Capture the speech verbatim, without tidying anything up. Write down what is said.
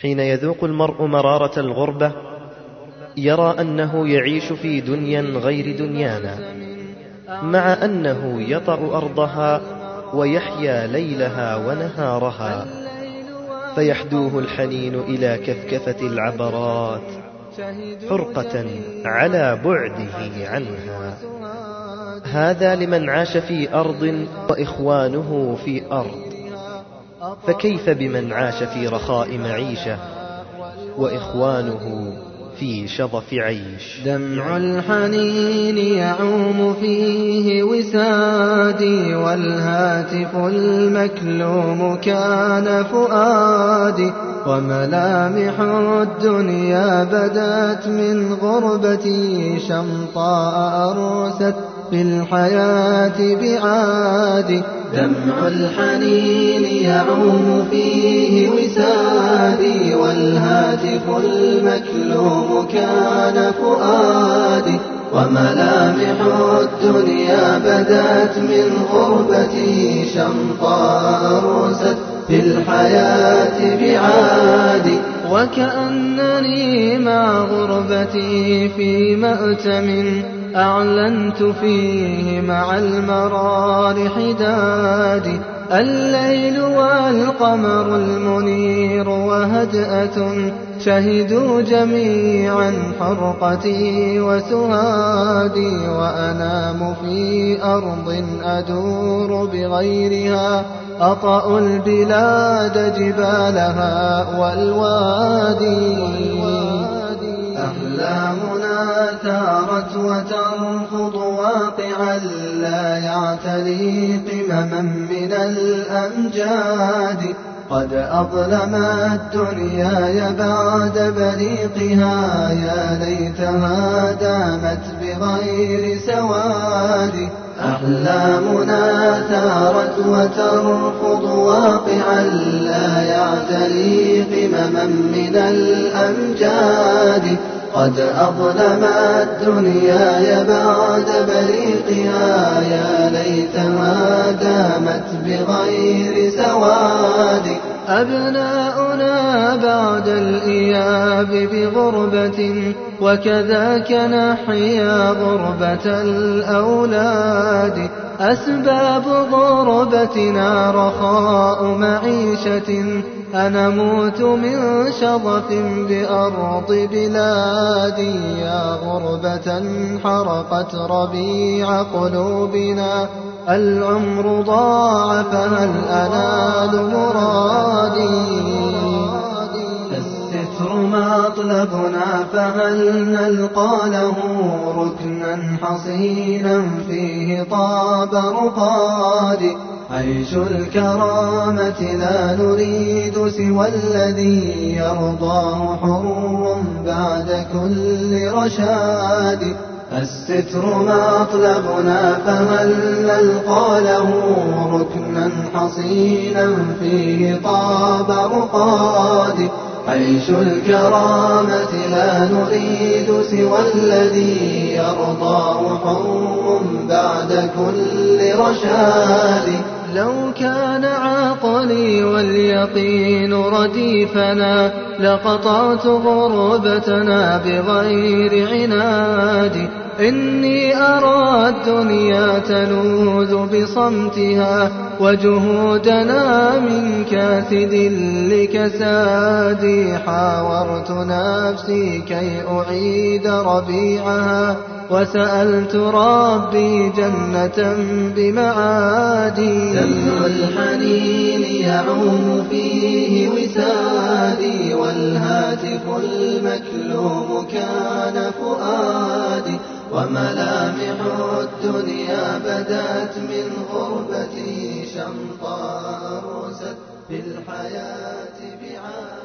حين يذوق المرء مرارة الغربة يرى أنه يعيش في دنيا غير دنيانا، مع أنه يطأ أرضها ويحيا ليلها ونهارها، فيحدوه الحنين إلى كثكفة العبرات حرقة على بعده عنها. هذا لمن عاش في أرض وإخوانه في أرض، فكيف بمن عاش في رخاء معيشة وإخوانه في شظف عيش؟ دمع الحنين يعوم فيه وسادي، والهاتف المكلوم كان فؤادي، وملامح الدنيا بدت من غربتي، شمطاء أرست في الحياة بعادي. دمع الحنين يعوم فيه وسادي، والهاتف المكلوم كان فؤادي، وملامح الدنيا بدت من غربتي، شمطاء أرست في الحياة بعادي. وكأنني مع غربتي في مأتم أعلنت فيه مع المرار حدادي. الليل والقمر المنير وهدأة شهدوا جميعا حرقتي وسهادي، وأنام في أرض أدور بغيرها، أطأ البلاد جبالها والوادي. أحلامنا ثارت وترفض واقعا لا يعتلي قمما من الأمجاد، قد أظلمت دنياي بعد بريقها، يا ليتها دامت بغير سواد. أحلامنا ثارت وترفض واقعا لا يعتلي قمما من الأمجاد، قد أظلمت دنياي بعد بريقها، يا ليتها دامت بغير سواد. أبناؤنا بعد الإياب بغربة، وكذاك نحيا غربة الأولاد. أسباب غربتنا رخاء معيشة، أنموت من شظف بأرض بلادي، يا غربة حرقت ربيع قلوبنا، العمر ضاع فهل أنال مرادي. الستر مطلبنا فهل نلقى له ركنا حصينا فيه طاب رقادي. عيش الكرامة لا نريد سوى الذي يرضاه حر بعد كل رشاد. الستر مطلبنا فهل نلقى له ركنا حصينا فيه طاب رقاد. عيش الكرامة لا نريد سوى الذي يرضاه حر بعد كل رشاد. لو كان عقلي واليقين رديفنا، لقطعت غربتنا بغير عناد. إني أرى الدنيا تلوذ بصمتها، وجهودنا من كاسد لكسادي. حاورت نفسي كي أعيد ربيعها، وسألت ربي جنة بمعادي. دمع الحنين يعوم فيه وسادي، والهاتف المكلوم كان فؤادي، وملامح الدنيا بدت من غربتي، شمطاء أرست في الحياة بعاد.